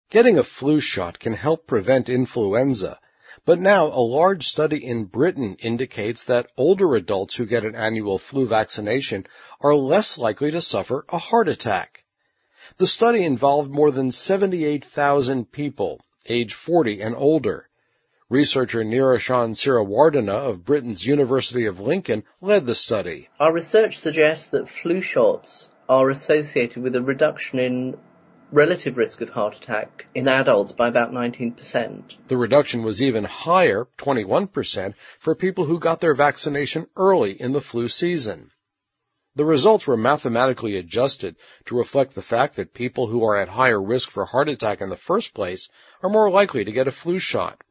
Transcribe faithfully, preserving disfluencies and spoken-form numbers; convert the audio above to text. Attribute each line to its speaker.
Speaker 1: Getting a flu shot can help prevent influenza, but now a large study in Britain indicates that older adults who get an annual flu vaccination are less likely to suffer a heart attack. The study involved more than seventy-eight thousand people, age forty and older. Researcher Niroshan Sirawardena of Britain's University of Lincoln led the study.
Speaker 2: Our research suggests that flu shots are associated with a reduction in relative risk of heart attack in adults by about nineteen percent.
Speaker 1: The reduction was even higher, twenty-one percent, for people who got their vaccination early in the flu season. The results were mathematically adjusted to reflect the fact that people who are at higher risk for heart attack in the first place are more likely to get a flu shot.